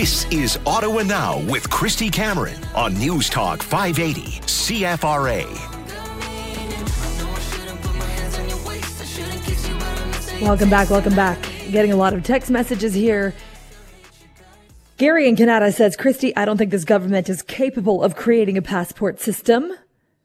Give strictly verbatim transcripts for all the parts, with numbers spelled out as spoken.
This is Ottawa Now with Christy Cameron on News Talk five eighty C F R A. Welcome back, welcome back. Getting a lot of text messages here. Gary in Canada says, Christy, I don't think this government is capable of creating a passport system.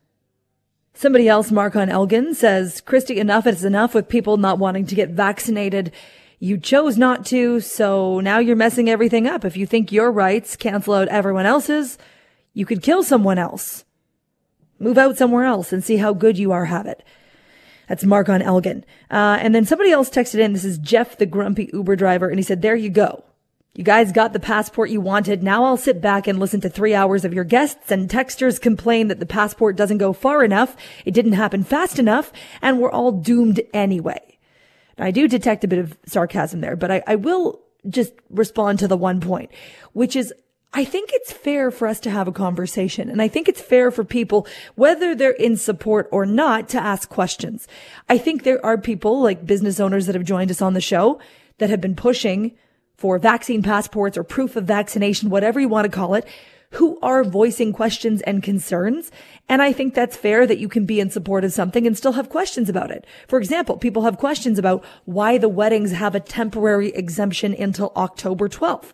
Somebody else, Mark-on Elgin, says, Christy, enough is enough with people not wanting to get vaccinated. You chose not to, so now you're messing everything up. If you think your rights cancel out everyone else's, you could kill someone else. Move out somewhere else and see how good you are at it. That's Mark-on Elgin. Uh, and then somebody else texted in. This is Jeff, the grumpy Uber driver. And he said, there you go. You guys got the passport you wanted. Now I'll sit back and listen to three hours of your guests and texters complain that the passport doesn't go far enough. It didn't happen fast enough. And we're all doomed anyway. I do detect a bit of sarcasm there, but I, I will just respond to the one point, which is I think it's fair for us to have a conversation. And I think it's fair for people, whether they're in support or not, to ask questions. I think there are people like business owners that have joined us on the show that have been pushing for vaccine passports or proof of vaccination, whatever you want to call it, who are voicing questions and concerns. And I think that's fair that you can be in support of something and still have questions about it. For example, people have questions about why the weddings have a temporary exemption until October twelfth.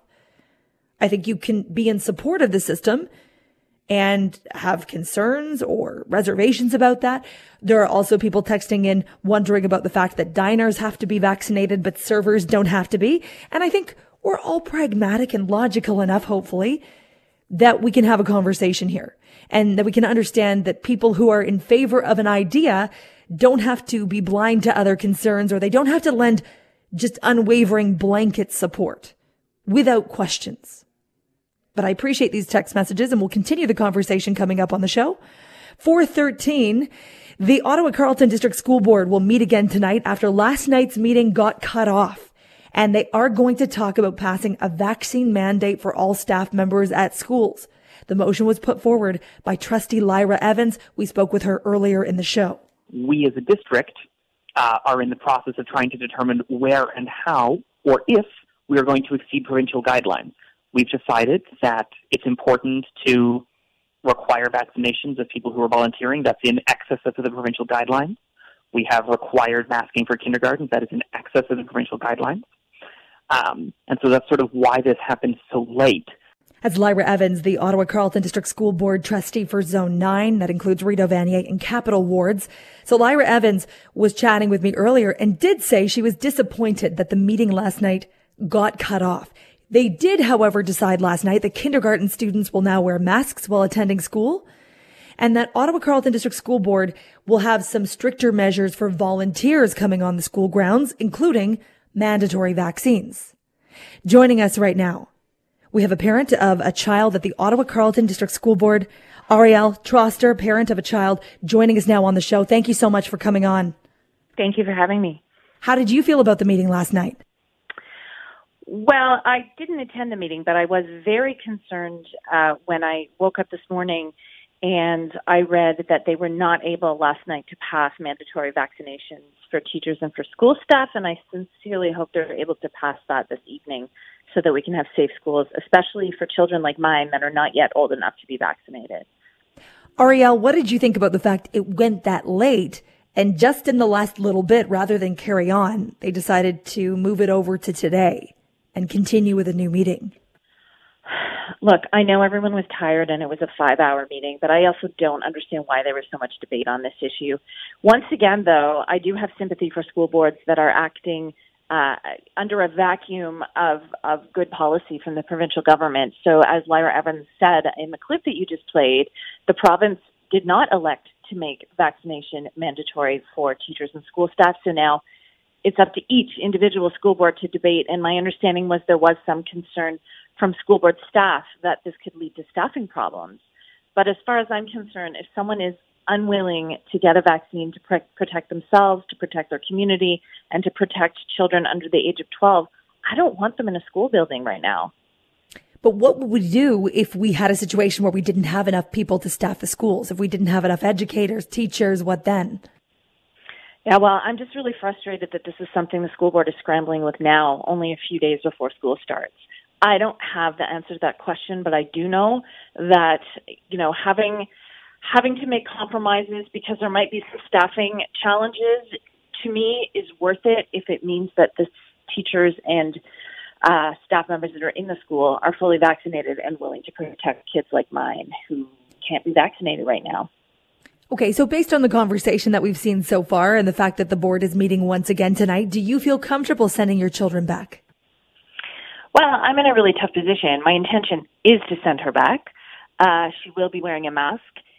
I think you can be in support of the system and have concerns or reservations about that. There are also people texting in wondering about the fact that diners have to be vaccinated, but servers don't have to be. And I think we're all pragmatic and logical enough, hopefully, that we can have a conversation here and that we can understand that people who are in favor of an idea don't have to be blind to other concerns, or they don't have to lend just unwavering blanket support without questions. But I appreciate these text messages and we'll continue the conversation coming up on the show. four thirteen, the Ottawa Carleton District School Board will meet again tonight after last night's meeting got cut off. And they are going to talk about passing a vaccine mandate for all staff members at schools. The motion was put forward by Trustee Lyra Evans. We spoke with her earlier in the show. We as a district uh, are in the process of trying to determine where and how, or if, we are going to exceed provincial guidelines. We've decided that it's important to require vaccinations of people who are volunteering. That's in excess of the provincial guidelines. We have required masking for kindergarten. That is in excess of the provincial guidelines. Um, and so that's sort of why this happened so late. That's Lyra Evans, the Ottawa Carleton District School Board trustee for Zone nine. That includes Rideau Vanier and Capital Wards. So Lyra Evans was chatting with me earlier and did say she was disappointed that the meeting last night got cut off. They did, however, decide last night that kindergarten students will now wear masks while attending school, and that Ottawa Carleton District School Board will have some stricter measures for volunteers coming on the school grounds, including mandatory vaccines. Joining us right now, we have a parent of a child at the Ottawa Carleton District School Board, Ariel Troster, parent of a child, joining us now on the show. Thank you so much for coming on. Thank you for having me. How did you feel about the meeting last night? Well, I didn't attend the meeting, but I was very concerned uh, when I woke up this morning and I read that they were not able last night to pass mandatory vaccinations for teachers and for school staff, and I sincerely hope they're able to pass that this evening so that we can have safe schools, especially for children like mine that are not yet old enough to be vaccinated. Ariel, what did you think about the fact it went that late, and just in the last little bit, rather than carry on, they decided to move it over to today and continue with a new meeting? Look, I know everyone was tired and it was a five-hour meeting, but I also don't understand why there was so much debate on this issue. Once again, though, I do have sympathy for school boards that are acting uh, under a vacuum of, of good policy from the provincial government. So as Lyra Evans said in the clip that you just played, the province did not elect to make vaccination mandatory for teachers and school staff. So now it's up to each individual school board to debate. And my understanding was there was some concern from school board staff that this could lead to staffing problems. But as far as I'm concerned, if someone is unwilling to get a vaccine to pr- protect themselves, to protect their community, and to protect children under the age of twelve, I don't want them in a school building right now. But what would we do if we had a situation where we didn't have enough people to staff the schools? If we didn't have enough educators, teachers, what then? Yeah, well, I'm just really frustrated that this is something the school board is scrambling with now, only a few days before school starts. I don't have the answer to that question, but I do know that, you know, having having to make compromises because there might be some staffing challenges, to me, is worth it if it means that the teachers and uh, staff members that are in the school are fully vaccinated and willing to protect kids like mine who can't be vaccinated right now. Okay, so based on the conversation that we've seen so far and the fact that the board is meeting once again tonight, do you feel comfortable sending your children back? Well, I'm in a really tough position. My intention is to send her back. Uh, she will be wearing a mask.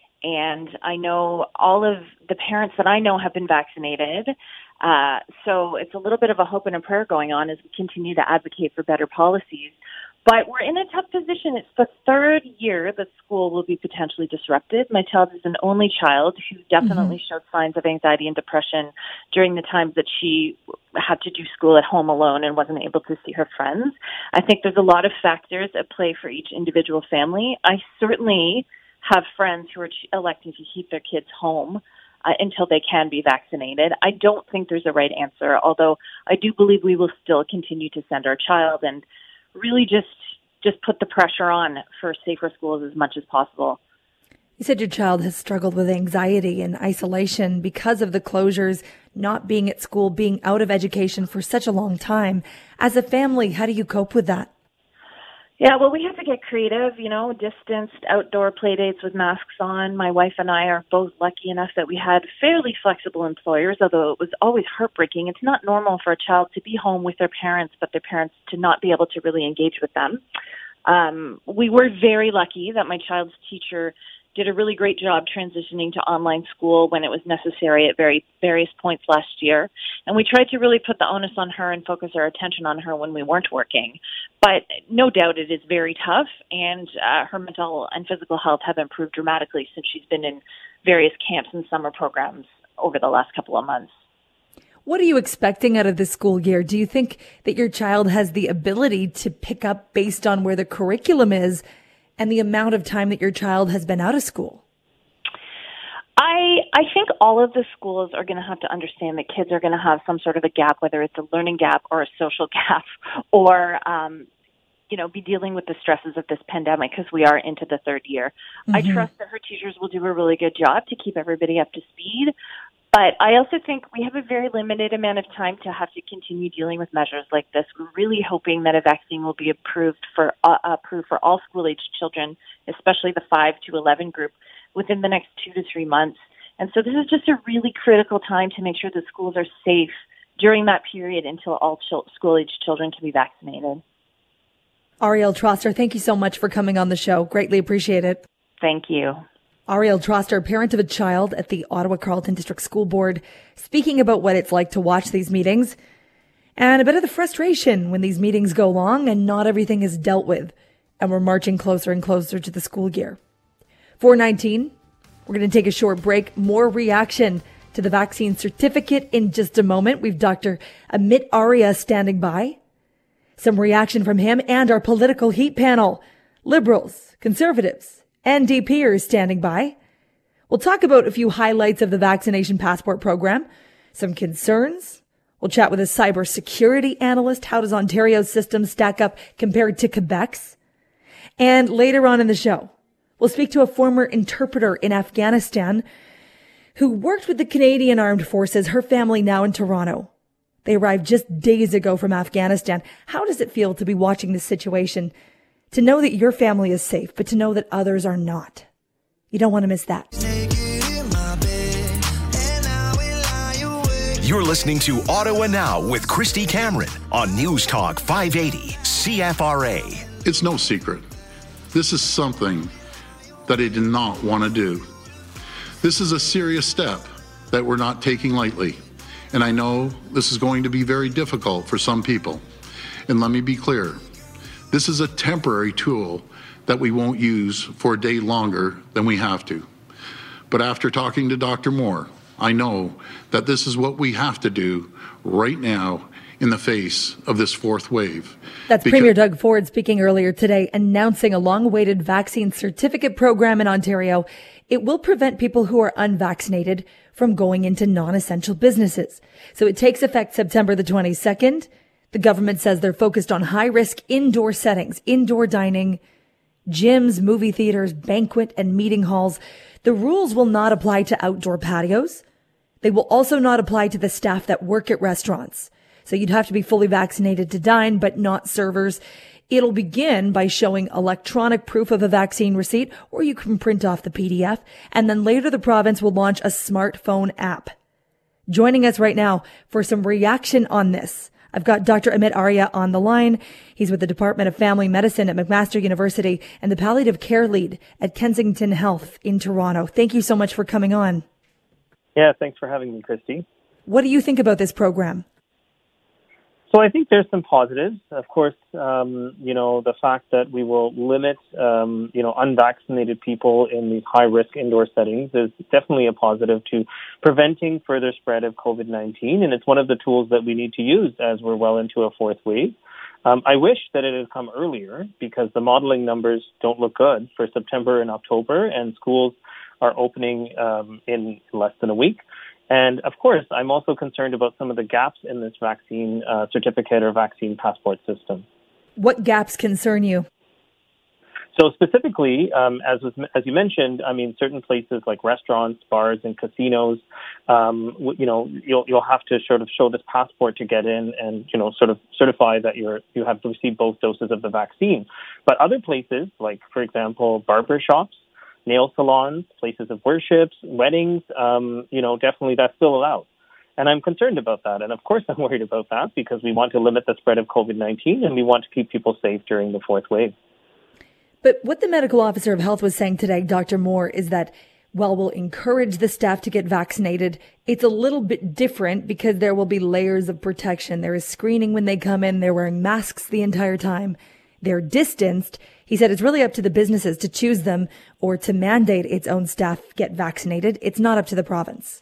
And I know all of the parents that I know have been vaccinated. Uh, so it's a little bit of a hope and a prayer going on as we continue to advocate for better policies. But we're in a tough position. It's the third year that school will be potentially disrupted. My child is an only child who definitely mm-hmm. showed signs of anxiety and depression during the times that she had to do school at home alone and wasn't able to see her friends. I think there's a lot of factors at play for each individual family. I certainly have friends who are electing to keep their kids home uh, until they can be vaccinated. I don't think there's a right answer, although I do believe we will still continue to send our child and really just just put the pressure on for safer schools as much as possible. You said your child has struggled with anxiety and isolation because of the closures, not being at school, being out of education for such a long time. As a family, how do you cope with that? Yeah, well, we have to get creative, you know, distanced outdoor play dates with masks on. My wife and I are both lucky enough that we had fairly flexible employers, although it was always heartbreaking. It's not normal for a child to be home with their parents, but their parents to not be able to really engage with them. Um, we were very lucky that my child's teacher did a really great job transitioning to online school when it was necessary at very various points last year. And we tried to really put the onus on her and focus our attention on her when we weren't working. But no doubt it is very tough, and uh, her mental and physical health have improved dramatically since she's been in various camps and summer programs over the last couple of months. What are you expecting out of this school year? Do you think that your child has the ability to pick up based on where the curriculum is and the amount of time that your child has been out of school? I I think all of the schools are going to have to understand that kids are going to have some sort of a gap, whether it's a learning gap or a social gap, or, um, you know, be dealing with the stresses of this pandemic because we are into the third year. Mm-hmm. I trust that her teachers will do a really good job to keep everybody up to speed. But I also think we have a very limited amount of time to have to continue dealing with measures like this. We're really hoping that a vaccine will be approved for uh, approved for all school-aged children, especially the five to eleven group, within the next two to three months. And so this is just a really critical time to make sure that schools are safe during that period until all ch- school-aged children can be vaccinated. Arielle Troster, thank you so much for coming on the show. Greatly appreciate it. Thank you. Arielle Troster, parent of a child at the Ottawa Carleton District School Board, speaking about what it's like to watch these meetings and a bit of the frustration when these meetings go long and not everything is dealt with and we're marching closer and closer to the school year. four nineteen, we're going to take a short break. More reaction to the vaccine certificate in just a moment. We've Doctor Amit Arya standing by. Some reaction from him and our political heat panel. Liberals, Conservatives, N D P are standing by. We'll talk about a few highlights of the vaccination passport program, some concerns. We'll chat with a cybersecurity analyst. How does Ontario's system stack up compared to Quebec's? And later on in the show, we'll speak to a former interpreter in Afghanistan who worked with the Canadian Armed Forces, her family now in Toronto. They arrived just days ago from Afghanistan. How does it feel to be watching this situation? To know that your family is safe, but to know that others are not. You don't want to miss that. You're listening to Ottawa Now with Christy Cameron on News Talk five eighty C F R A. It's no secret. This is something that I did not want to do. This is a serious step that we're not taking lightly. And I know this is going to be very difficult for some people. And let me be clear. This is a temporary tool that we won't use for a day longer than we have to. But after talking to Doctor Moore, I know that this is what we have to do right now in the face of this fourth wave. That's because Premier Doug Ford speaking earlier today, announcing a long-awaited vaccine certificate program in Ontario. It will prevent people who are unvaccinated from going into non-essential businesses. So it takes effect September the twenty-second. The government says they're focused on high-risk indoor settings, indoor dining, gyms, movie theaters, banquet and meeting halls. The rules will not apply to outdoor patios. They will also not apply to the staff that work at restaurants. So you'd have to be fully vaccinated to dine, but not servers. It'll begin by showing electronic proof of a vaccine receipt, or you can print off the P D F. And then later the province will launch a smartphone app. Joining us right now for some reaction on this, I've got Doctor Amit Arya on the line. He's with the Department of Family Medicine at McMaster University and the Palliative Care Lead at Kensington Health in Toronto. Thank you so much for coming on. Yeah, thanks for having me, Christy. What do you think about this program? So I think there's some positives. Of course, um, you know, the fact that we will limit, um, you know, unvaccinated people in these high-risk indoor settings is definitely a positive to preventing further spread of COVID nineteen. And it's one of the tools that we need to use as we're well into a fourth wave. Um, I wish that it had come earlier because the modeling numbers don't look good for September and October, and schools are opening um, in less than a week. And of course, I'm also concerned about some of the gaps in this vaccine uh, certificate or vaccine passport system. What gaps concern you? So specifically, um, as was, as you mentioned, I mean, certain places like restaurants, bars, and casinos, um, you know, you'll you'll have to sort of show this passport to get in, and you know, sort of certify that you're you have received both doses of the vaccine. But other places, like for example, barber shops, nail salons, places of worship, weddings, um, you know, definitely that's still allowed. And I'm concerned about that. And of course I'm worried about that because we want to limit the spread of COVID nineteen and we want to keep people safe during the fourth wave. But what the medical officer of health was saying today, Doctor Moore, is that while we'll encourage the staff to get vaccinated, it's a little bit different because there will be layers of protection. There is screening when they come in. They're wearing masks the entire time. They're distanced. He said it's really up to the businesses to choose them or to mandate its own staff get vaccinated. It's not up to the province.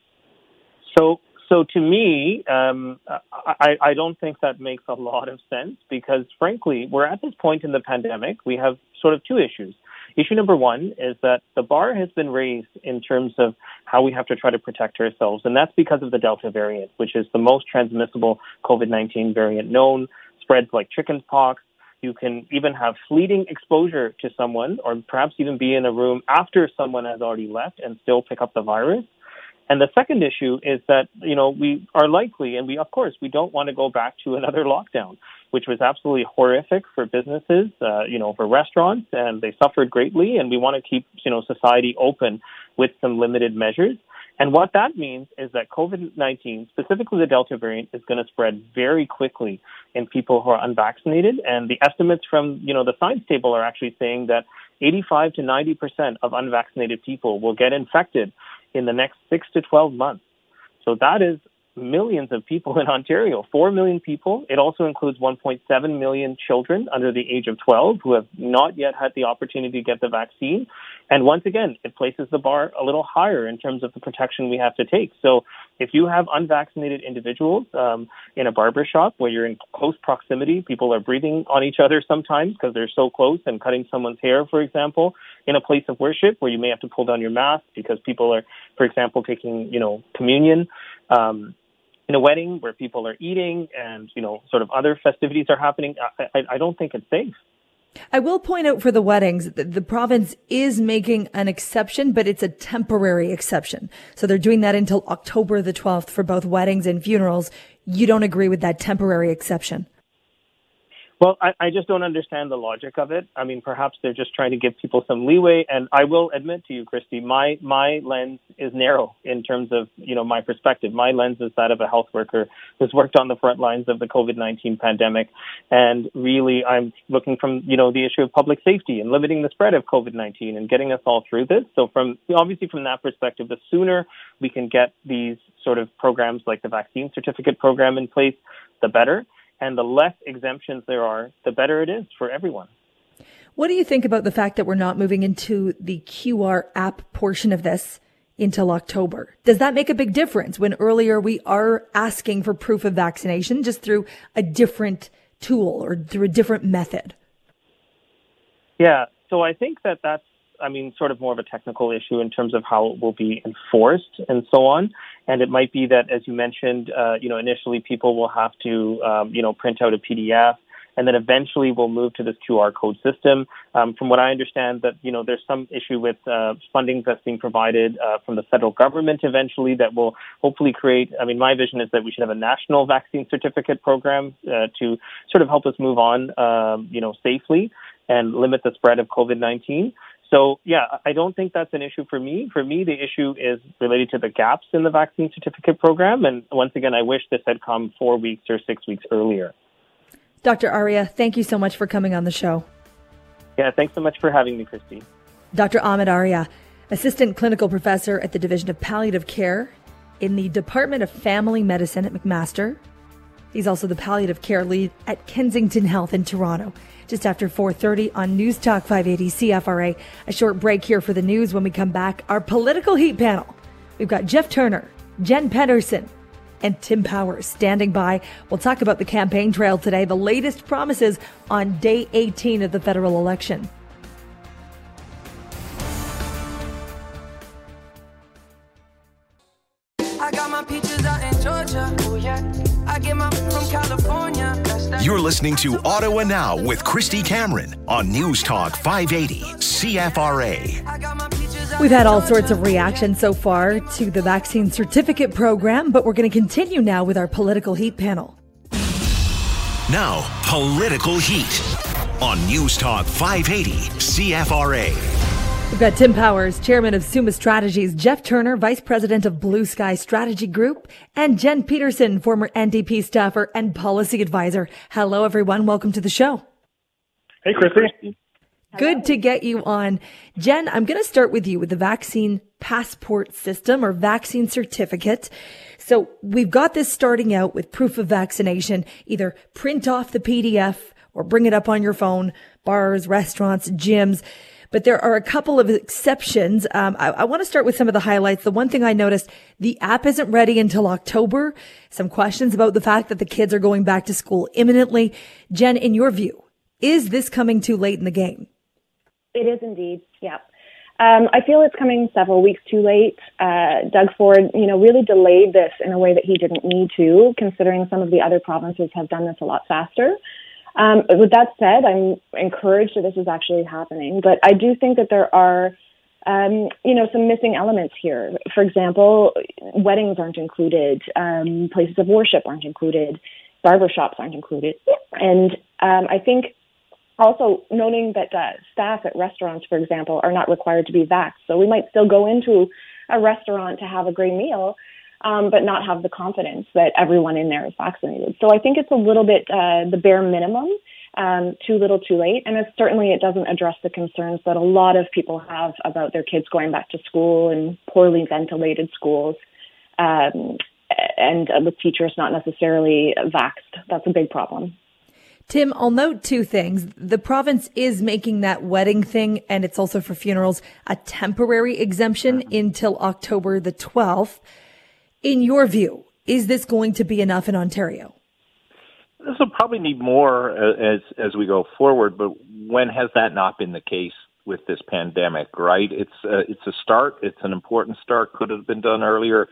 So, so to me, um, I, I don't think that makes a lot of sense because, frankly, we're at this point in the pandemic. We have sort of two issues. Issue number one is that the bar has been raised in terms of how we have to try to protect ourselves, and that's because of the Delta variant, which is the most transmissible COVID nineteen variant known, spreads like chickenpox. You can even have fleeting exposure to someone or perhaps even be in a room after someone has already left and still pick up the virus. And the second issue is that, you know, we are likely, and we, of course, we don't want to go back to another lockdown, which was absolutely horrific for businesses, uh, you know, for restaurants, and they suffered greatly. And we want to keep, you know, society open with some limited measures. And what that means is that COVID nineteen, specifically the Delta variant, is going to spread very quickly in people who are unvaccinated. And the estimates from, you know, the science table are actually saying that eighty-five to ninety percent of unvaccinated people will get infected in the next six to twelve months. So that is millions of people in Ontario, four million people. It also includes one point seven million children under the age of twelve who have not yet had the opportunity to get the vaccine. And once again, it places the bar a little higher in terms of the protection we have to take. So if you have unvaccinated individuals um, in a barber shop where you're in close proximity, people are breathing on each other sometimes because they're so close and cutting someone's hair, for example, in a place of worship where you may have to pull down your mask because people are, for example, taking, you know, communion, um, in a wedding where people are eating and, you know, sort of other festivities are happening, I, I, I don't think it's safe. I will point out for the weddings, the, the province is making an exception, but it's a temporary exception. So they're doing that until October the twelfth for both weddings and funerals. You don't agree with that temporary exception? Well, I, I just don't understand the logic of it. I mean, perhaps they're just trying to give people some leeway. And I will admit to you, Christy, my my lens is narrow in terms of, you know, my perspective. My lens is that of a health worker who's worked on the front lines of the COVID nineteen pandemic. And really, I'm looking from, you know, the issue of public safety and limiting the spread of COVID nineteen and getting us all through this. So from obviously from that perspective, the sooner we can get these sort of programs like the vaccine certificate program in place, the better. And the less exemptions there are, the better it is for everyone. What do you think about the fact that we're not moving into the Q R app portion of this until October? Does that make a big difference when earlier we are asking for proof of vaccination just through a different tool or through a different method? Yeah, so I think that that's I mean, sort of more of a technical issue in terms of how it will be enforced and so on. And it might be that, as you mentioned, uh, you know, initially people will have to, um, you know, print out a P D F, and then eventually we'll move to this Q R code system. Um, from what I understand, that, you know, there's some issue with uh, funding that's being provided uh, from the federal government eventually that will hopefully create, I mean, my vision is that we should have a national vaccine certificate program uh, to sort of help us move on, um, you know, safely and limit the spread of COVID nineteen. So, yeah, I don't think that's an issue for me. For me, the issue is related to the gaps in the vaccine certificate program. And once again, I wish this had come four weeks or six weeks earlier. Doctor Arya, thank you so much for coming on the show. Yeah, thanks so much for having me, Christy. Doctor Ahmed Arya, Assistant Clinical Professor at the Division of Palliative Care in the Department of Family Medicine at McMaster. He's also the Palliative Care Lead at Kensington Health in Toronto. Just after four thirty on News Talk five eighty C F R A. A short break here for the news. When we come back, our political heat panel. We've got Jeff Turner, Jen Pedersen, and Tim Powers standing by. We'll talk about the campaign trail today, the latest promises on day eighteen of the federal election. I got my peaches out in Georgia. Oh yeah. I get my from California. You're listening to Ottawa Now with Christy Cameron on News Talk five eighty C F R A. We've had all sorts of reactions so far to the vaccine certificate program, but we're going to continue now with our political heat panel. Now, Political Heat on News Talk five eighty C F R A. We've got Tim Powers, Chairman of Summa Strategies, Jeff Turner, Vice President of Blue Sky Strategy Group, and Jen Pedersen, former N D P staffer and policy advisor. Hello, everyone. Welcome to the show. Hey, Christy. Good to get you on. Jen, I'm going to start with you with the vaccine passport system or vaccine certificate. So we've got this starting out with proof of vaccination. Either print off the P D F or bring it up on your phone, bars, restaurants, gyms. But there are a couple of exceptions. Um, I, I want to start with some of the highlights. The one thing I noticed, the app isn't ready until October. Some questions about the fact that the kids are going back to school imminently. Jen, in your view, is this coming too late in the game? It is indeed, yeah. Um, I feel it's coming several weeks too late. Uh, Doug Ford, you know, really delayed this in a way that he didn't need to, considering some of the other provinces have done this a lot faster. Um, with that said, I'm encouraged that this is actually happening, but I do think that there are, um, you know, some missing elements here. For example, weddings aren't included, um, places of worship aren't included, barbershops aren't included, and um, I think also noting that uh, staff at restaurants, for example, are not required to be vaxxed, so we might still go into a restaurant to have a great meal, Um, but not have the confidence that everyone in there is vaccinated. So I think it's a little bit uh, the bare minimum, um, too little, too late. And it's, certainly it doesn't address the concerns that a lot of people have about their kids going back to school in poorly ventilated schools um, and uh, with teachers not necessarily vaxxed. That's a big problem. Tim, I'll note two things. The province is making that wedding thing, and it's also for funerals, a temporary exemption until October the twelfth. In your view, is this going to be enough in Ontario? This will probably need more as as we go forward, but when has that not been the case with this pandemic, right? It's a, it's a start. It's an important start. Could have been done earlier,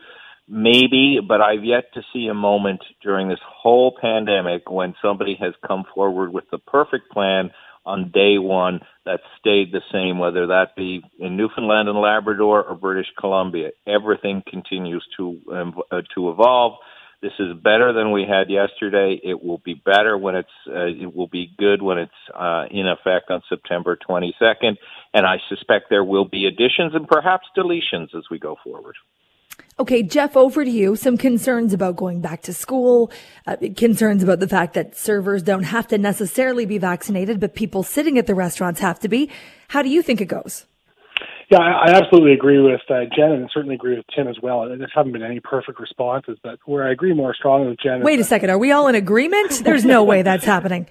maybe, but I've yet to see a moment during this whole pandemic when somebody has come forward with the perfect plan on day one that stayed the same, whether that be in Newfoundland and Labrador or British Columbia. Everything continues to um, uh, to evolve. This is better than we had yesterday. It will be better when it's, uh, it will be good when it's uh, in effect on September twenty-second. And I suspect there will be additions and perhaps deletions as we go forward. Okay, Jeff, over to you. Some concerns about going back to school, uh, concerns about the fact that servers don't have to necessarily be vaccinated, but people sitting at the restaurants have to be. How do you think it goes? Yeah, I absolutely agree with uh, Jen, and certainly agree with Tim as well. There haven't been any perfect responses, but where I agree more strongly with Jen... Wait a second, are we all in agreement? There's no way that's happening.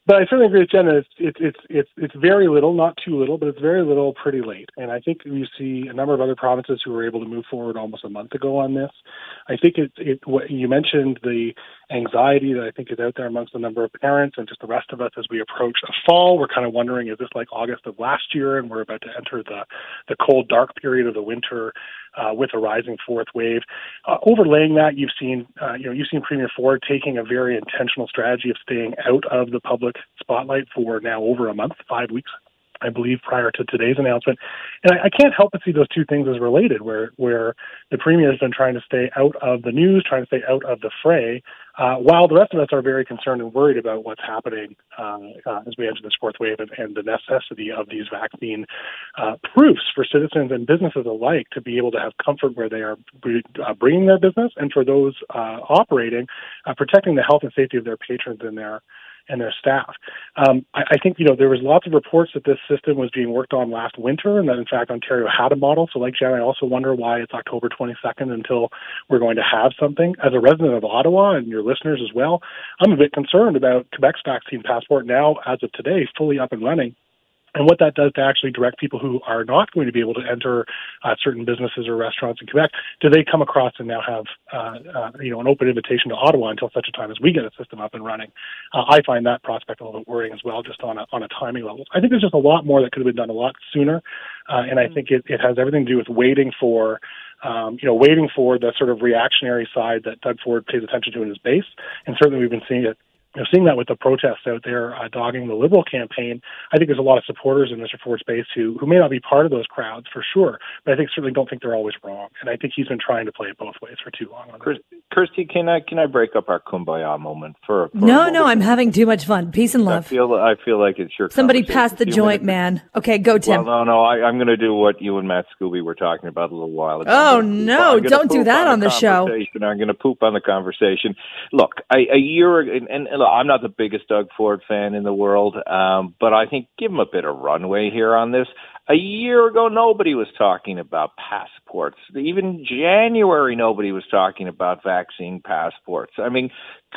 But I certainly agree with Jenna. It's, it's it's it's it's very little, not too little, but it's very little, pretty late. And I think you see a number of other provinces who were able to move forward almost a month ago on this. I think it, it what you mentioned, the anxiety that I think is out there amongst a number of parents and just the rest of us as we approach a fall. We're kind of wondering, is this like August of last year, and we're about to enter the the cold, dark period of the winter uh, with a rising fourth wave. Uh, overlaying that, you've seen uh, you know you've seen Premier Ford taking a very intentional strategy of staying out of the public spotlight for now over a month, five weeks, I believe, prior to today's announcement. And I, I can't help but see those two things as related, where where the Premier has been trying to stay out of the news, trying to stay out of the fray, uh, while the rest of us are very concerned and worried about what's happening uh, uh, as we enter this fourth wave and, and the necessity of these vaccine uh, proofs for citizens and businesses alike to be able to have comfort where they are uh, bringing their business, and for those uh, operating, uh, protecting the health and safety of their patrons and their and their staff. Um, I, I think, you know, there was lots of reports that this system was being worked on last winter and that, in fact, Ontario had a model. So like Jen, I also wonder why it's October twenty-second until we're going to have something. As a resident of Ottawa, and your listeners as well, I'm a bit concerned about Quebec's vaccine passport now, as of today, fully up and running, and what that does to actually direct people who are not going to be able to enter uh, certain businesses or restaurants in Quebec. Do they come across and now have uh, uh, you know an open invitation to Ottawa until such a time as we get a system up and running? Uh, I find that prospect a little bit worrying as well, just on a, on a timing level. I think there's just a lot more that could have been done a lot sooner, uh, and I think it, it has everything to do with waiting for Um, you know, waiting for the sort of reactionary side that Doug Ford pays attention to in his base. And certainly we've been seeing it, you know, seeing that with the protests out there uh, dogging the Liberal campaign. I think there's a lot of supporters in Mister Ford's base who, who may not be part of those crowds for sure, but I think certainly don't think they're always wrong. And I think he's been trying to play it both ways for too long. On Kirsty, can I can I break up our kumbaya moment for? for no, no, I'm having too much fun. Peace and love. I feel I feel like it's your. Somebody passed the joint, man. Okay, go, Tim. Well, no, no, I, I'm going to do what you and Matt Scooby were talking about a little while ago. Oh no, don't do that on the, the show. I'm going to poop on the conversation. Look, I, a year and, and, and look, I'm not the biggest Doug Ford fan in the world, um, but I think give him a bit of runway here on this. A year ago, nobody was talking about passports. Even January, nobody was talking about vaccine passports. I mean,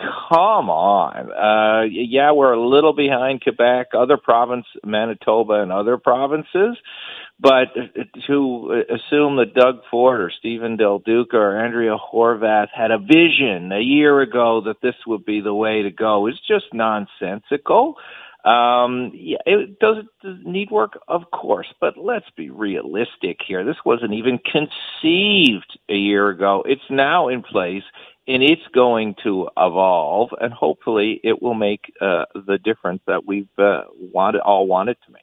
come on. Uh, yeah, we're a little behind Quebec, other province, Manitoba, and other provinces. But to assume that Doug Ford or Stephen Del Duca or Andrea Horwath had a vision a year ago that this would be the way to go is just nonsensical. Um, yeah, it does it need work, of course, but let's be realistic here. This wasn't even conceived a year ago. It's now in place, and it's going to evolve, and hopefully it will make uh, the difference that we've uh, wanted, all wanted to make.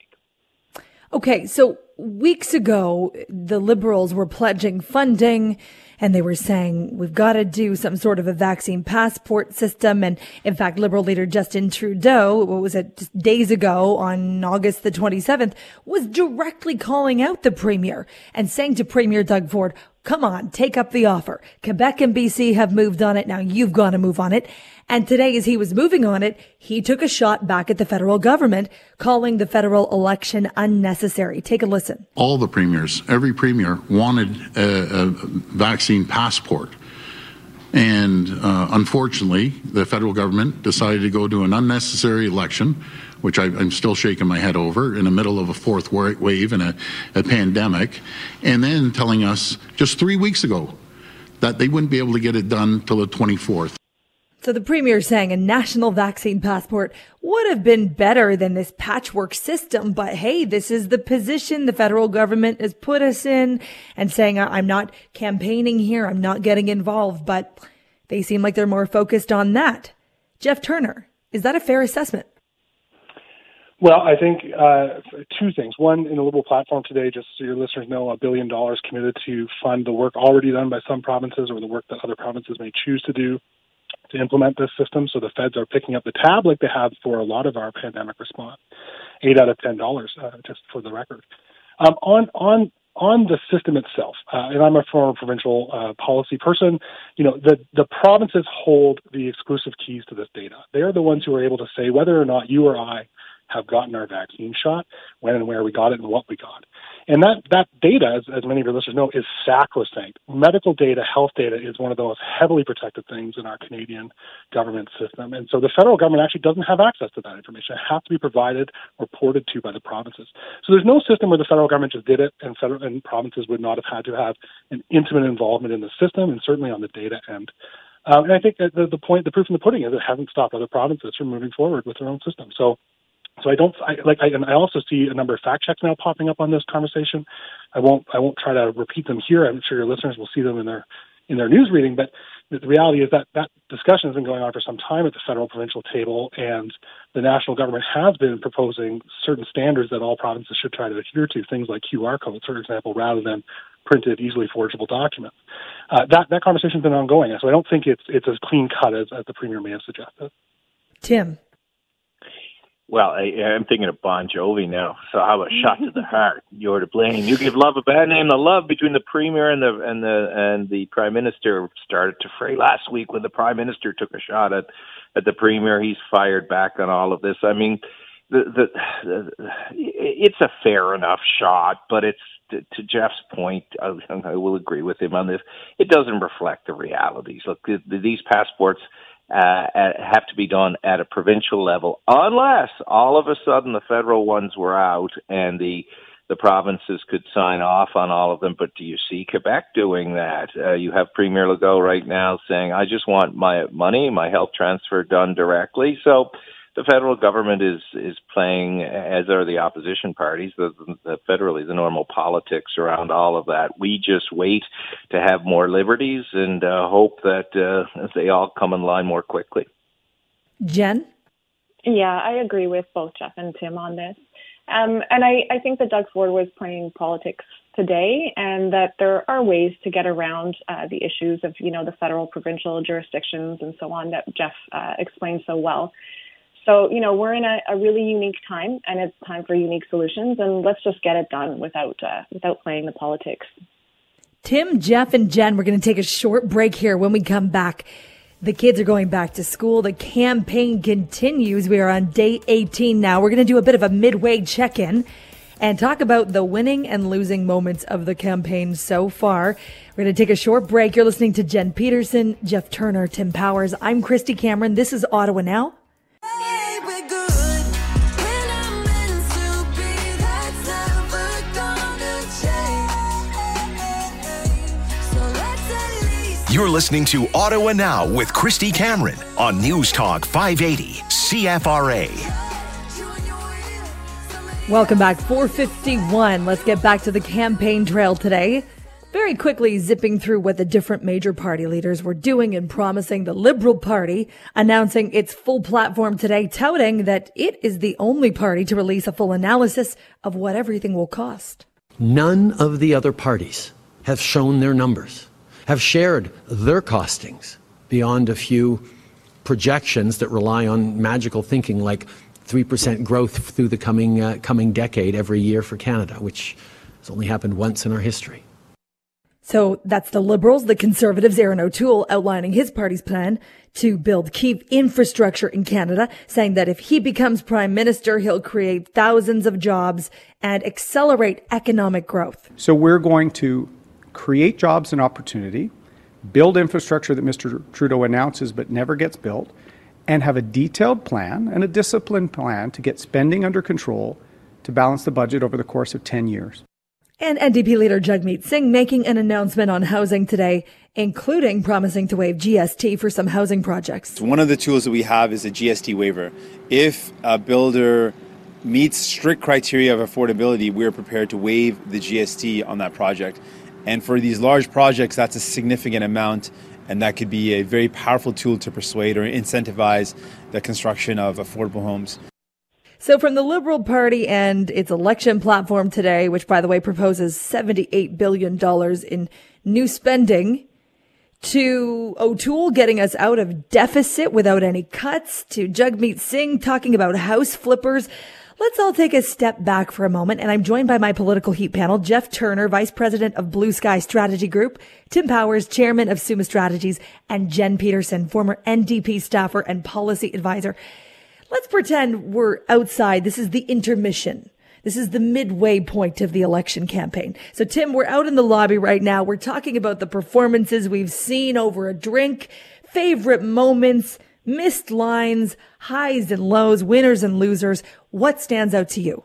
Okay, so weeks ago, the Liberals were pledging funding, and they were saying we've got to do some sort of a vaccine passport system. And in fact, Liberal leader Justin Trudeau, what was it, just days ago on August the twenty-seventh, was directly calling out the Premier and saying to Premier Doug Ford, come on, take up the offer. Quebec and B C have moved on it. Now you've got to move on it. And today, as he was moving on it, he took a shot back at the federal government, calling the federal election unnecessary. Take a listen. All the premiers, every premier wanted a, a vaccine passport. And uh, unfortunately, the federal government decided to go to an unnecessary election, which I, I'm still shaking my head over, in the middle of a fourth wave and a, a pandemic, and then telling us just three weeks ago that they wouldn't be able to get it done till the twenty-fourth. So the Premier saying a national vaccine passport would have been better than this patchwork system. But hey, this is the position the federal government has put us in, and saying I'm not campaigning here, I'm not getting involved. But they seem like they're more focused on that. Jeff Turner, is that a fair assessment? Well, I think uh, two things. One, in the Liberal platform today, just so your listeners know, a billion dollars committed to fund the work already done by some provinces or the work that other provinces may choose to do to implement this system. So the feds are picking up the tab like they have for a lot of our pandemic response. Eight out of ten dollars, uh, just for the record. Um, on on on the system itself, uh, and I'm a former provincial uh, policy person. You know, the the provinces hold the exclusive keys to this data. They are the ones who are able to say whether or not you or I have gotten our vaccine shot, when and where we got it and what we got. And that, that data, as, as many of your listeners know, is sacrosanct. Medical data, health data is one of the most heavily protected things in our Canadian government system. And so the federal government actually doesn't have access to that information. It has to be provided, reported to by the provinces. So there's no system where the federal government just did it and federal and provinces would not have had to have an intimate involvement in the system and certainly on the data end. Um, and I think that the, the point, the proof in the pudding is it hasn't stopped other provinces from moving forward with their own system. So So I don't I, like. I, and I also see a number of fact checks now popping up on this conversation. I won't. I won't try to repeat them here. I'm sure your listeners will see them in their in their news reading. But the reality is that that discussion has been going on for some time at the federal provincial table, and the national government has been proposing certain standards that all provinces should try to adhere to. Things like Q R codes, for example, rather than printed, easily forgeable documents. Uh, that that conversation's been ongoing. So I don't think it's it's as clean cut as, as the Premier may have suggested. Tim. Well, I, I'm thinking of Bon Jovi now. So how about shot to the heart? You're to blame. You give love a bad name. The love between the premier and the and the and the prime minister started to fray last week when the prime minister took a shot at at the premier. He's fired back on all of this. I mean, the the, the it's a fair enough shot, but it's to, to Jeff's point. I, I will agree with him on this. It doesn't reflect the realities. Look, the, these passports Uh, have to be done at a provincial level, unless all of a sudden the federal ones were out and the the provinces could sign off on all of them. But do you see Quebec doing that? Uh, you have Premier Legault right now saying, I just want my money, my health transfer done directly. So the federal government is is playing, as are the opposition parties, the, the federally, the normal politics around all of that. We just wait to have more liberties and uh, hope that uh, they all come in line more quickly. Jen? Yeah, I agree with both Jeff and Tim on this. Um, and I, I think that Doug Ford was playing politics today, and that there are ways to get around uh, the issues of, you know, the federal, provincial jurisdictions and so on that Jeff uh, explained so well. So, you know, we're in a, a really unique time, and it's time for unique solutions, and let's just get it done without uh, without playing the politics. Tim, Jeff, and Jen, we're going to take a short break here. When we come back, the kids are going back to school. The campaign continues. We are on day eighteen now. We're going to do a bit of a midway check-in and talk about the winning and losing moments of the campaign so far. We're going to take a short break. You're listening to Jen Peterson, Jeff Turner, Tim Powers. I'm Christy Cameron. This is Ottawa Now. You're listening to Ottawa Now with Christy Cameron on News Talk five eighty C F R A. Welcome back. four fifty-one. Let's get back to the campaign trail today. Very quickly zipping through what the different major party leaders were doing and promising. The Liberal Party announcing its full platform today, touting that it is the only party to release a full analysis of what everything will cost. None of the other parties have shown their numbers, have shared their costings beyond a few projections that rely on magical thinking like three percent growth through the coming uh, coming decade every year for Canada, which has only happened once in our history. So that's the Liberals. The Conservatives, Aaron O'Toole, outlining his party's plan to build key infrastructure in Canada, saying that if he becomes Prime Minister, he'll create thousands of jobs and accelerate economic growth. So we're going to create jobs and opportunity, build infrastructure that Mister Trudeau announces but never gets built, and have a detailed plan and a disciplined plan to get spending under control to balance the budget over the course of ten years. And N D P leader Jagmeet Singh making an announcement on housing today, including promising to waive G S T for some housing projects. One of the tools that we have is a G S T waiver. If a builder meets strict criteria of affordability, we're prepared to waive the G S T on that project. And for these large projects, that's a significant amount, and that could be a very powerful tool to persuade or incentivize the construction of affordable homes. So from the Liberal Party and its election platform today, which, by the way, proposes seventy-eight billion dollars in new spending, to O'Toole getting us out of deficit without any cuts, to Jagmeet Singh talking about house flippers. Let's all take a step back for a moment, and I'm joined by my political heat panel, Jeff Turner, Vice President of Blue Sky Strategy Group, Tim Powers, Chairman of Summa Strategies, and Jen Peterson, former N D P staffer and policy advisor. Let's pretend we're outside. This is the intermission. This is the midway point of the election campaign. So, Tim, we're out in the lobby right now. We're talking about the performances we've seen over a drink, favorite moments, missed lines, highs and lows, winners and losers. What stands out to you?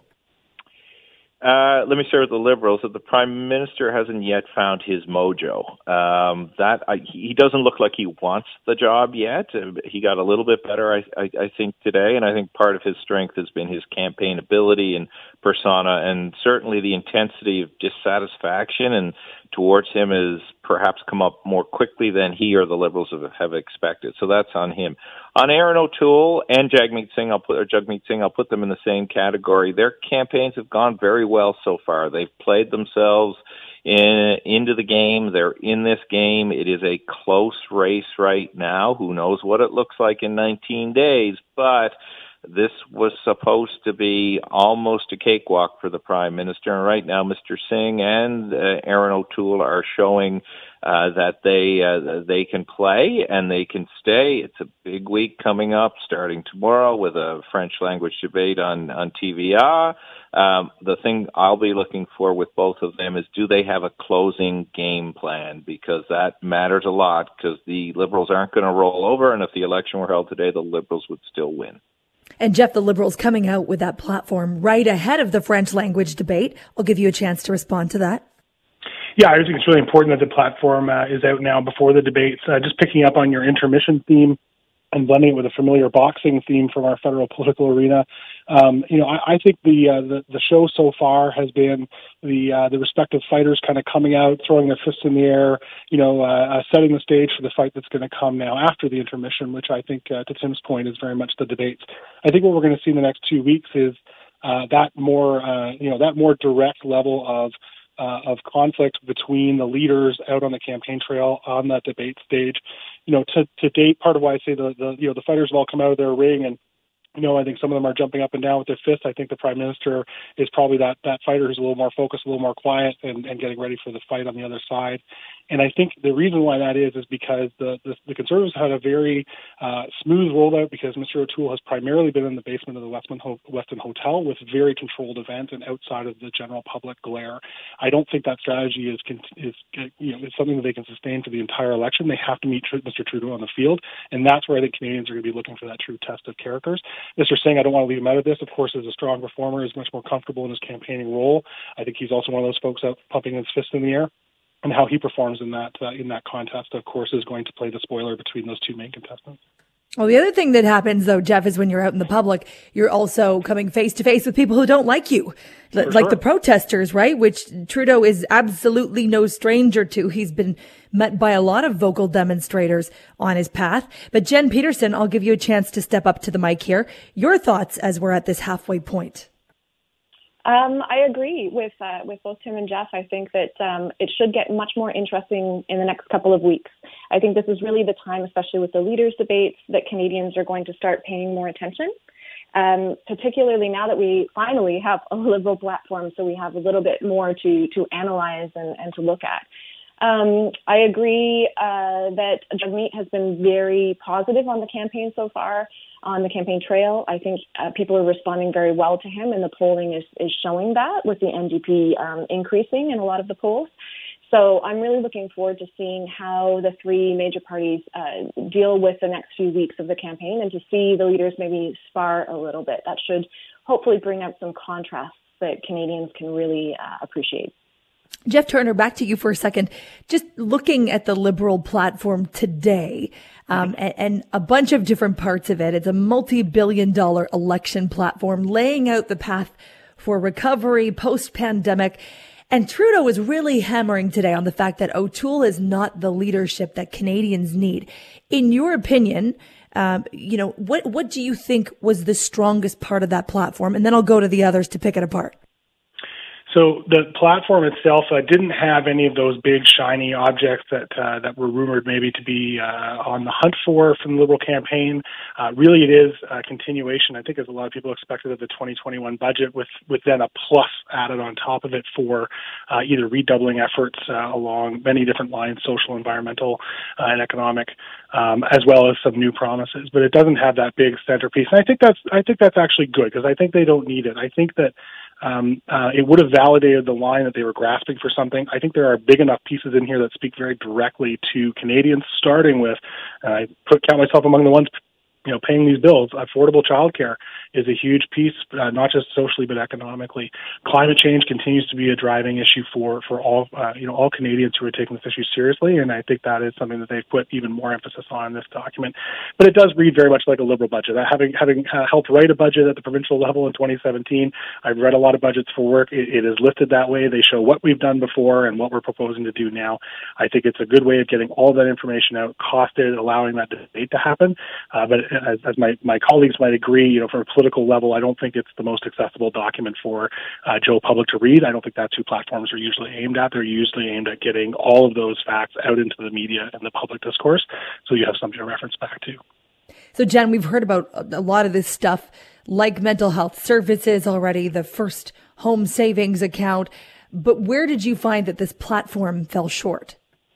Uh, let me start with the Liberals. That the Prime Minister hasn't yet found his mojo. Um, that I, he doesn't look like he wants the job yet. He got a little bit better, I, I, I think, today, and I think part of his strength has been his campaign ability and persona, and certainly the intensity of dissatisfaction and towards him has perhaps come up more quickly than he or the Liberals have, have expected. So that's on him. On Aaron O'Toole and Jagmeet Singh, I'll put or Jagmeet Singh, I'll put them in the same category. Their campaigns have gone very well so far. They've played themselves in, into the game. They're in this game. It is a close race right now. Who knows what it looks like in nineteen days, but this was supposed to be almost a cakewalk for the Prime Minister. And right now, Mister Singh and uh, Aaron O'Toole are showing uh, that they uh, they can play and they can stay. It's a big week coming up, starting tomorrow with a French language debate on, on T V R. Um, the thing I'll be looking for with both of them is, do they have a closing game plan? Because that matters a lot, because the Liberals aren't going to roll over, and if the election were held today, the Liberals would still win. And Jeff, the Liberals coming out with that platform right ahead of the French language debate. I'll give you a chance to respond to that. Yeah, I think it's really important that the platform uh, is out now before the debates. Uh, just picking up on your intermission theme and blending it with a familiar boxing theme from our federal political arena. Um, you know, I, I think the, uh, the the show so far has been the uh, the respective fighters kind of coming out, throwing their fists in the air, you know, uh, uh, setting the stage for the fight that's going to come now after the intermission, which I think, uh, to Tim's point, is very much the debates. I think what we're going to see in the next two weeks is uh, that more, uh, you know, that more direct level of Uh, of conflict between the leaders out on the campaign trail on that debate stage. You know, to, to date, part of why I say the, the, you know, the fighters have all come out of their ring, and, you know, I think some of them are jumping up and down with their fists. I think the Prime Minister is probably that, that fighter who's a little more focused, a little more quiet, and, and getting ready for the fight on the other side. And I think the reason why that is is because the, the, the Conservatives had a very uh, smooth rollout, because Mister O'Toole has primarily been in the basement of the Westin, Ho- Westin Hotel with very controlled event and outside of the general public glare. I don't think that strategy is, is you know, is something that they can sustain for the entire election. They have to meet Mister Trudeau on the field, and that's where I think Canadians are going to be looking for that true test of characters. Mister Singh, I don't want to leave him out of this, of course, is a strong performer, is much more comfortable in his campaigning role. I think he's also one of those folks out pumping his fist in the air. And how he performs in that uh, in that contest, of course, is going to play the spoiler between those two main contestants. Well, the other thing that happens, though, Jeff, is when you're out in the public, you're also coming face to face with people who don't like you, L- like sure. the protesters, right? Which Trudeau is absolutely no stranger to. He's been met by a lot of vocal demonstrators on his path. But Jen Peterson, I'll give you a chance to step up to the mic here. Your thoughts as we're at this halfway point. Um, I agree with uh, with both Tim and Jeff. I think that um, it should get much more interesting in the next couple of weeks. I think this is really the time, especially with the leaders' debates, that Canadians are going to start paying more attention, um, particularly now that we finally have a Liberal platform, so we have a little bit more to, to analyze and, and to look at. Um, I agree uh, that Jagmeet has been very positive on the campaign so far, on the campaign trail. I think uh, people are responding very well to him, and the polling is, is showing that, with the N D P um, increasing in a lot of the polls. So I'm really looking forward to seeing how the three major parties uh, deal with the next few weeks of the campaign, and to see the leaders maybe spar a little bit. That should hopefully bring out some contrasts that Canadians can really uh, appreciate. Jeff Turner, back to you for a second. Just looking at the Liberal platform today, um, and, and a bunch of different parts of it. It's a multi-billion dollar election platform laying out the path for recovery post-pandemic. And Trudeau is really hammering today on the fact that O'Toole is not the leadership that Canadians need. In your opinion, um, you know, what, what do you think was the strongest part of that platform? And then I'll go to the others to pick it apart. So the platform itself uh, didn't have any of those big shiny objects that uh, that were rumored maybe to be uh, on the hunt for from the Liberal campaign. Uh, really, it is a continuation, I think, as a lot of people expected, of the twenty twenty-one budget, with, with then a plus added on top of it for uh, either redoubling efforts uh, along many different lines, social, environmental, uh, and economic, um, as well as some new promises. But it doesn't have that big centerpiece, and I think that's I think that's actually good, because I think they don't need it. I think that Um, uh, it would have validated the line that they were grasping for something. I think there are big enough pieces in here that speak very directly to Canadians, starting with, uh, I put count myself among the ones, you know, paying these bills. Affordable childcare is a huge piece, uh, not just socially but economically. Climate change continues to be a driving issue for for all uh, you know all Canadians who are taking this issue seriously, and I think that is something that they've put even more emphasis on in this document. But it does read very much like a Liberal budget. Uh, having having uh, helped write a budget at the provincial level in twenty seventeen, I've read a lot of budgets for work. It, it is listed that way. They show what we've done before and what we're proposing to do now. I think it's a good way of getting all that information out, costed, allowing that debate to happen. Uh, but as, as my, my colleagues might agree, you know, from a political level, I don't think it's the most accessible document for uh, Joe Public to read. I don't think that's who platforms are usually aimed at. They're usually aimed at getting all of those facts out into the media and the public discourse, so you have something to reference back to. So, Jen, we've heard about a lot of this stuff, like mental health services already, the first home savings account. But where did you find that this platform fell short?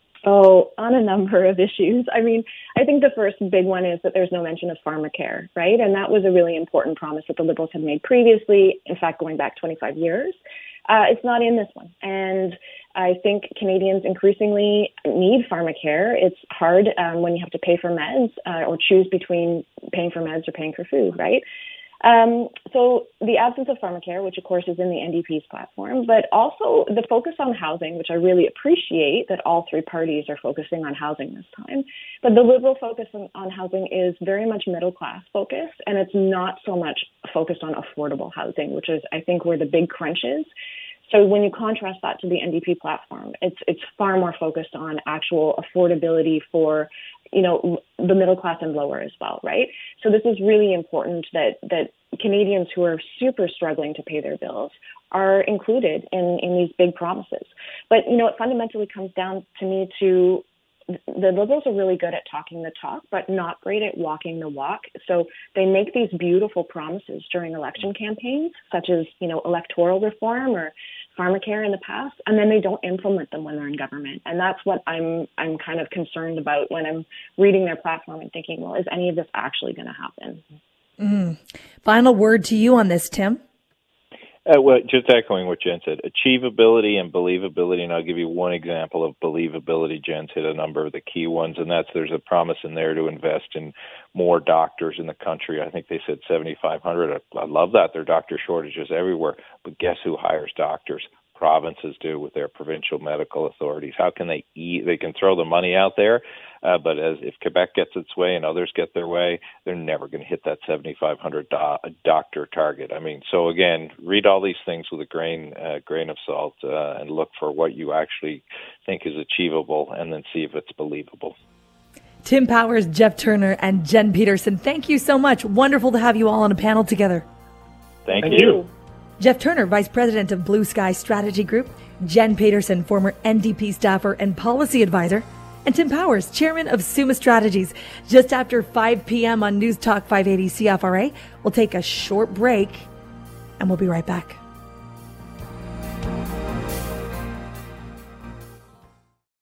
Oh, on a number of issues. I mean, I think the first big one is that there's no mention of pharmacare, right? And that was a really important promise that the Liberals had made previously, in fact, going back twenty-five years. Uh, it's not in this one. And I think Canadians increasingly need pharmacare. It's hard um, when you have to pay for meds uh, or choose between paying for meds or paying for food, right? Um, so the absence of pharmacare, which of course is in the N D P's platform, but also the focus on housing, which I really appreciate that all three parties are focusing on housing this time. But the Liberal focus on, on housing is very much middle class focused, and it's not so much focused on affordable housing, which is, I think, where the big crunch is. So when you contrast that to the N D P platform, it's it's far more focused on actual affordability for, you know, the middle class and lower as well, right? So this is really important that that Canadians who are super struggling to pay their bills are included in, in these big promises. But, you know, it fundamentally comes down to me to the Liberals are really good at talking the talk, but not great at walking the walk. So they make these beautiful promises during election campaigns, such as, you know, electoral reform or pharmacare in the past, and then they don't implement them when they're in government. And that's what I'm I'm kind of concerned about when I'm reading their platform and thinking, well, is any of this actually going to happen? Mm. Final word to you on this, Tim. Uh, well, just echoing what Jen said, achievability and believability, and I'll give you one example of believability. Jen's hit a number of the key ones, and that's there's a promise in there to invest in more doctors in the country. I think they said seventy-five hundred. I, I love that. There are doctor shortages everywhere, but guess who hires doctors? Provinces do with their provincial medical authorities. How can they eat? They can throw the money out there, uh, but as if Quebec gets its way and others get their way, they're never going to hit that seventy-five hundred do- doctor target. I mean, so again, read all these things with a grain uh, grain of salt uh, and look for what you actually think is achievable, and then see if it's believable. Tim Powers, Jeff Turner, and Jen Peterson, thank you so much. Wonderful to have you all on a panel together. Thank, Thank you. you. Jeff Turner, Vice President of Blue Sky Strategy Group, Jen Peterson, former N D P staffer and policy advisor, and Tim Powers, Chairman of Summa Strategies. Just after five p.m. on News Talk five eighty C F R A, we'll take a short break, and we'll be right back.